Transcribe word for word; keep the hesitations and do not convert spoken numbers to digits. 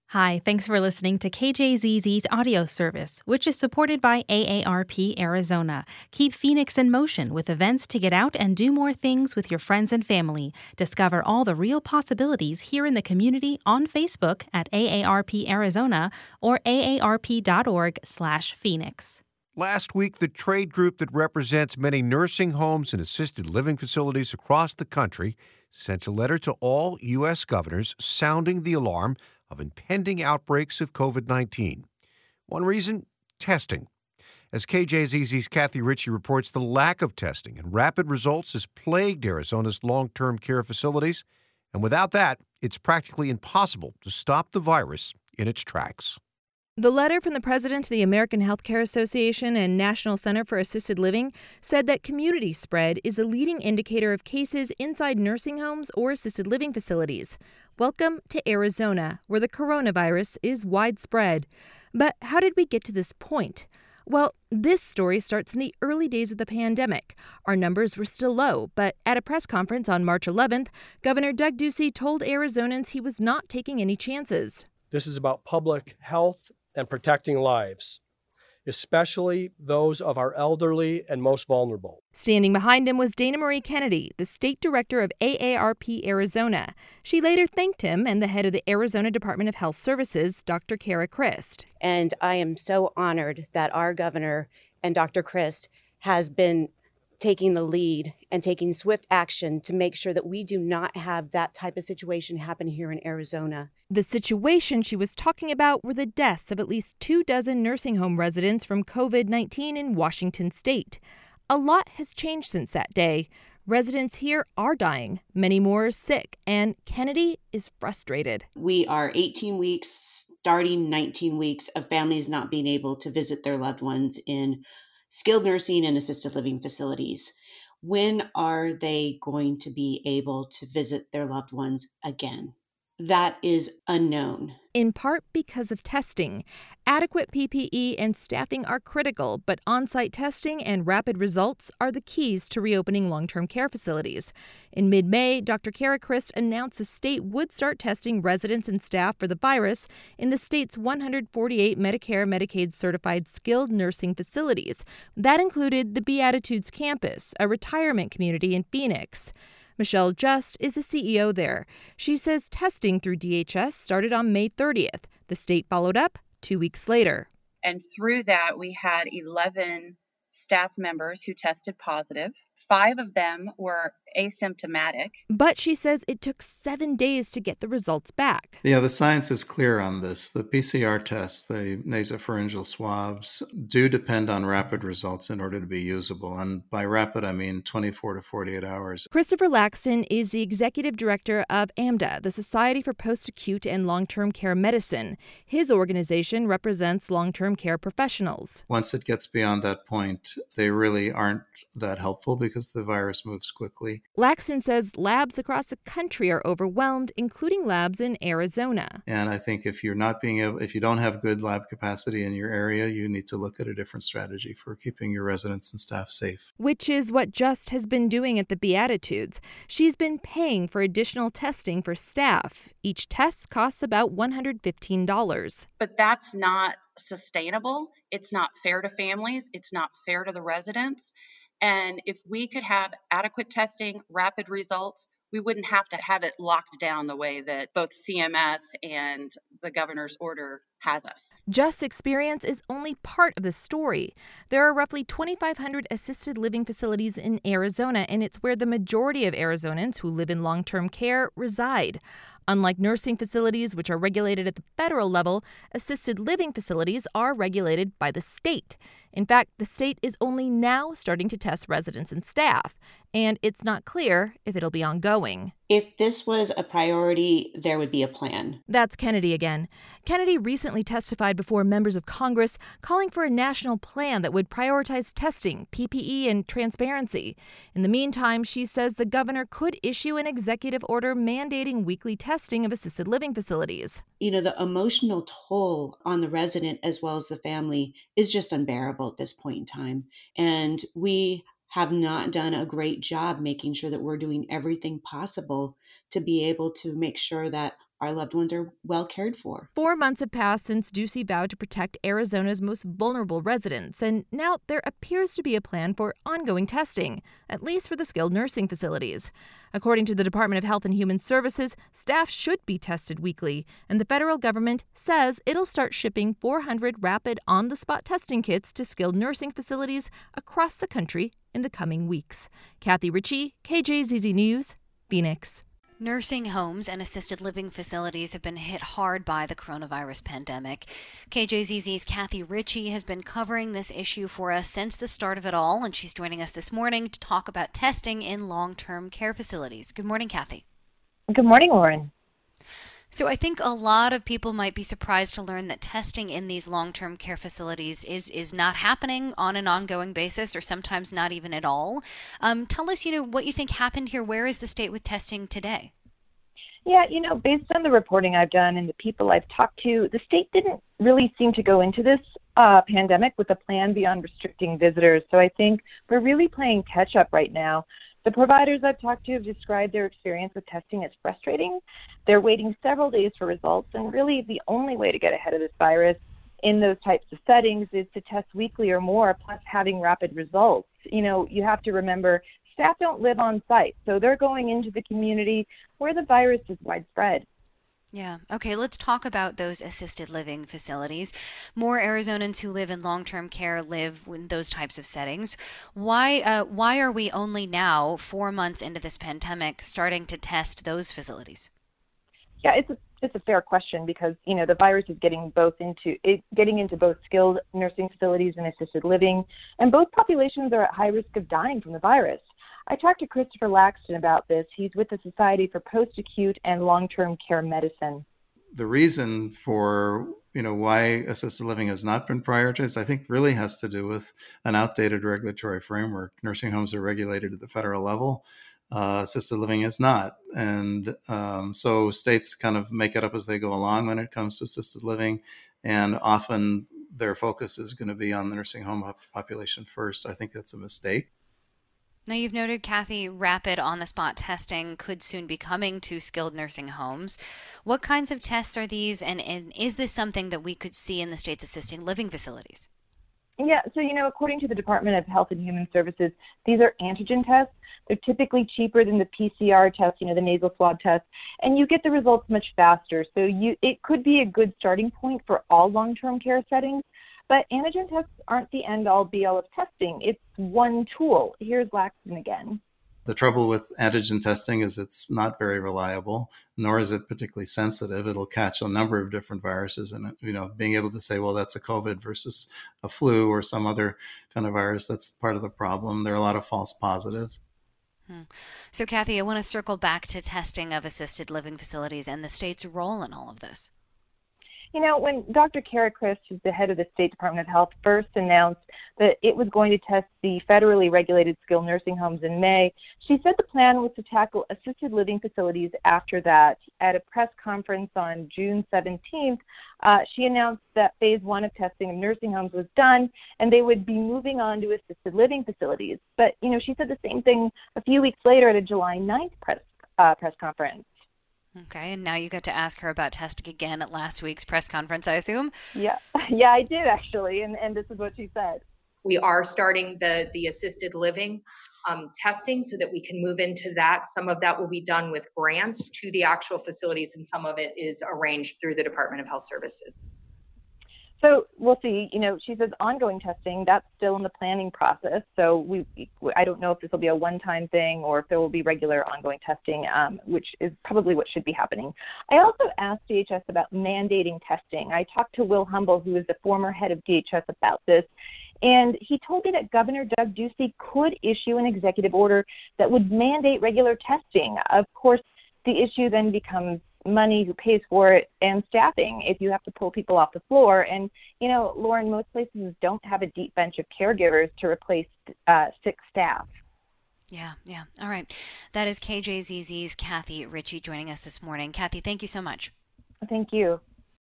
Hi, thanks for listening to K J Z Z's audio service, which is supported by A A R P Arizona. Keep Phoenix in motion with events to get out and do more things with your friends and family. Discover all the real possibilities here in the community on Facebook at A A R P Arizona or aarp.org slash Phoenix. Last week, the trade group that represents many nursing homes and assisted living facilities across the country sent a letter to all U S governors sounding the alarm of impending outbreaks of covid nineteen. One reason? Testing. As K J Z Z's Kathy Ritchie reports, the lack of testing and rapid results has plagued Arizona's long-term care facilities, and without that, it's practically impossible to stop the virus in its tracks. The letter from the president to the American Healthcare Association and National Center for Assisted Living said that community spread is a leading indicator of cases inside nursing homes or assisted living facilities. Welcome to Arizona, where the coronavirus is widespread. But how did we get to this point? Well, this story starts in the early days of the pandemic. Our numbers were still low, but at a press conference on March eleventh, Governor Doug Ducey told Arizonans he was not taking any chances. This is about public health and protecting lives, especially those of our elderly and most vulnerable. Standing behind him was Dana Marie Kennedy, the state director of A A R P Arizona. She later thanked him and the head of the Arizona Department of Health Services, Doctor Kara Christ. And I am so honored that our governor and Doctor Christ has been taking the lead and taking swift action to make sure that we do not have that type of situation happen here in Arizona. The situation she was talking about were the deaths of at least two dozen nursing home residents from covid nineteen in Washington state. A lot has changed since that day. Residents here are dying, many more are sick, and Kennedy is frustrated. We are eighteen weeks, starting nineteen weeks of families not being able to visit their loved ones in skilled nursing and assisted living facilities. When are they going to be able to visit their loved ones again? That is unknown. In part because of testing. Adequate P P E and staffing are critical, but on-site testing and rapid results are the keys to reopening long-term care facilities. In mid-May, Doctor Kara Christ announced the state would start testing residents and staff for the virus in the state's one hundred forty-eight Medicare Medicaid certified skilled nursing facilities. That included the Beatitudes campus, a retirement community in Phoenix. Michelle Just is the C E O there. She says testing through D H S started on May thirtieth. The state followed up two weeks later. And through that, we had eleven staff members who tested positive. Five of them were asymptomatic. But she says it took seven days to get the results back. Yeah, the science is clear on this. The P C R tests, the nasopharyngeal swabs, do depend on rapid results in order to be usable. And by rapid, I mean twenty-four to forty-eight hours. Christopher Laxton is the executive director of AMDA, the Society for Post-Acute and Long-Term Care Medicine. His organization represents long-term care professionals. Once it gets beyond that point, they really aren't that helpful because the virus moves quickly. Laxton says labs across the country are overwhelmed, including labs in Arizona. And I think if you're not being able, if you don't have good lab capacity in your area, you need to look at a different strategy for keeping your residents and staff safe. Which is what Just has been doing at the Beatitudes. She's been paying for additional testing for staff. Each test costs about one hundred fifteen dollars. But that's not sustainable. It's not fair to families. It's not fair to the residents. And if we could have adequate testing, rapid results, we wouldn't have to have it locked down the way that both C M S and the governor's order has us. Just's experience is only part of the story. There are roughly twenty-five hundred assisted living facilities in Arizona, and it's where the majority of Arizonans who live in long-term care reside. Unlike nursing facilities, which are regulated at the federal level, assisted living facilities are regulated by the state. In fact, the state is only now starting to test residents and staff, and it's not clear if it'll be ongoing. If this was a priority, there would be a plan. That's Kennedy again. Kennedy recently testified before members of Congress calling for a national plan that would prioritize testing, P P E, and transparency. In the meantime, she says the governor could issue an executive order mandating weekly testing of assisted living facilities. You know, the emotional toll on the resident as well as the family is just unbearable at this point in time. And we have not done a great job making sure that we're doing everything possible to be able to make sure that our loved ones are well cared for. Four months have passed since Ducey vowed to protect Arizona's most vulnerable residents, and now there appears to be a plan for ongoing testing, at least for the skilled nursing facilities. According to the Department of Health and Human Services, staff should be tested weekly, and the federal government says it'll start shipping four hundred rapid on-the-spot testing kits to skilled nursing facilities across the country in the coming weeks. Kathy Ritchie, K J Z Z News, Phoenix. Nursing homes and assisted living facilities have been hit hard by the coronavirus pandemic. K J Z Z's Kathy Ritchie has been covering this issue for us since the start of it all, and she's joining us this morning to talk about testing in long-term care facilities. Good morning, Kathy. Good morning, Lauren. So I think a lot of people might be surprised to learn that testing in these long-term care facilities is is not happening on an ongoing basis, or sometimes not even at all. Um, tell us, you know, what you think happened here. Where is the state with testing today? Yeah, you know, based on the reporting I've done and the people I've talked to, the state didn't really seem to go into this uh, pandemic with a plan beyond restricting visitors. So I think we're really playing catch-up right now. The providers I've talked to have described their experience with testing as frustrating. They're waiting several days for results, and really the only way to get ahead of this virus in those types of settings is to test weekly or more, plus having rapid results. You know, you have to remember staff don't live on site, so they're going into the community where the virus is widespread. Yeah. Okay, let's talk about those assisted living facilities. More Arizonans who live in long-term care live in those types of settings. Why uh, why are we only now, four months into this pandemic, starting to test those facilities? Yeah, it's a it's a fair question because, you know, the virus is getting both into it, getting into both skilled nursing facilities and assisted living, and both populations are at high risk of dying from the virus. I talked to Christopher Laxton about this. He's with the Society for Post-Acute and Long-Term Care Medicine. The reason for, you know, why assisted living has not been prioritized, I think really has to do with an outdated regulatory framework. Nursing homes are regulated at the federal level. Uh, assisted living is not. And um, so states kind of make it up as they go along when it comes to assisted living. And often their focus is going to be on the nursing home population first. I think that's a mistake. Now, you've noted, Kathy, rapid on-the-spot testing could soon be coming to skilled nursing homes. What kinds of tests are these, and, and is this something that we could see in the state's assisted living facilities? Yeah, so, you know, according to the Department of Health and Human Services, these are antigen tests. They're typically cheaper than the P C R test, you know, the nasal swab test, and you get the results much faster. So you, it could be a good starting point for all long-term care settings. But antigen tests aren't the end-all, be-all of testing. It's one tool. Here's Laxton again. The trouble with antigen testing is it's not very reliable, nor is it particularly sensitive. It'll catch a number of different viruses, and, you know, being able to say, well, that's a COVID versus a flu or some other kind of virus, that's part of the problem. There are a lot of false positives. Hmm. So, Kathy, I want to circle back to testing of assisted living facilities and the state's role in all of this. You know, when Doctor Kara Christ, who's the head of the State Department of Health, first announced that it was going to test the federally regulated skilled nursing homes in May, she said the plan was to tackle assisted living facilities after that. At a press conference on June seventeenth, uh, she announced that phase one of testing of nursing homes was done, and they would be moving on to assisted living facilities. But, you know, she said the same thing a few weeks later at a July ninth press, uh, press conference. Okay, and now you got to ask her about testing again at last week's press conference, I assume? Yeah, yeah, I did actually, and, and this is what she said. We are starting the, the assisted living um, testing so that we can move into that. Some of that will be done with grants to the actual facilities, and some of it is arranged through the Department of Health Services. So we'll see. You know, she says ongoing testing, that's still in the planning process. So we, I don't know if this will be a one-time thing or if there will be regular ongoing testing, um, which is probably what should be happening. I also asked D H S about mandating testing. I talked to Will Humble, who is the former head of D H S, about this. And he told me that Governor Doug Ducey could issue an executive order that would mandate regular testing. Of course, the issue then becomes money, who pays for it, and staffing if you have to pull people off the floor. And, you know, Lauren, most places don't have a deep bench of caregivers to replace uh, sick staff. Yeah, yeah. All right. That is K J Z Z's Kathy Ritchie joining us this morning. Kathy, thank you so much. Thank you.